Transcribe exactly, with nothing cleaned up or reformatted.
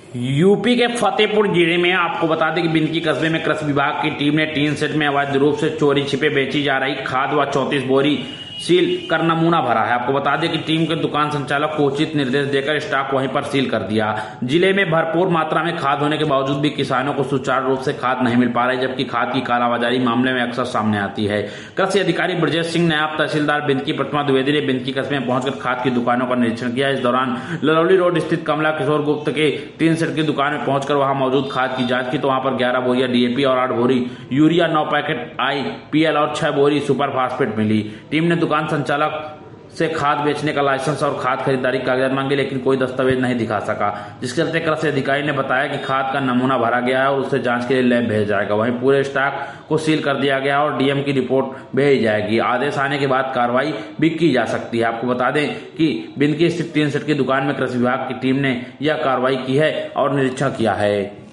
UP के फतेहपुर जिले में आपको बता दें कि बिनकी कस्बे में कृषि विभाग की टीम ने टीन सेट में अवैध रूप से चोरी छिपे बेची जा रही खाद व चौंतीस बोरी सील कर नमूना भरा है। आपको बता दें कि टीम के दुकान संचालक को उचित निर्देश देकर स्टॉक वहीं पर सील कर दिया। जिले में भरपूर मात्रा में खाद होने के बावजूद भी किसानों को सुचारू रूप से खाद नहीं मिल पा रही, जबकि खाद की कालाबाजारी मामले में अक्सर सामने आती है। कृषि अधिकारी ब्रजेश सिंह, नायब तहसीलदार बिनकी प्रतिमा द्विवेदी ने बिनकी कस्बे में पहुंचकर खाद की दुकानों का निरीक्षण किया। इस दौरान ललौली रोड स्थित कमला किशोर गुप्त के टीन सेट की दुकान में पहुंचकर वहां मौजूद खाद की जांच की तो वहां पर ग्यारह बोरिया डीएपी और आठ बोरी यूरिया, नौ पैकेट आईपीएल और छह बोरी सुपर फास्फेट मिली। टीम ने दुकान संचालक से खाद बेचने का लाइसेंस और खाद खरीदारी कागजात मांगे, लेकिन कोई दस्तावेज नहीं दिखा सका, जिसके चलते कृषि अधिकारी ने बताया कि खाद का नमूना भरा गया है और उसे जांच के लिए लैब भेजा जाएगा। वहीं पूरे स्टॉक को सील कर दिया गया और डीएम की रिपोर्ट भेजी जाएगी। आदेश आने के बाद कार्रवाई भी की जा सकती है। आपको बता दें कि बिनकी स्थित टीन सेट की दुकान में कृषि विभाग की टीम ने यह कार्रवाई की है और निरीक्षण किया है।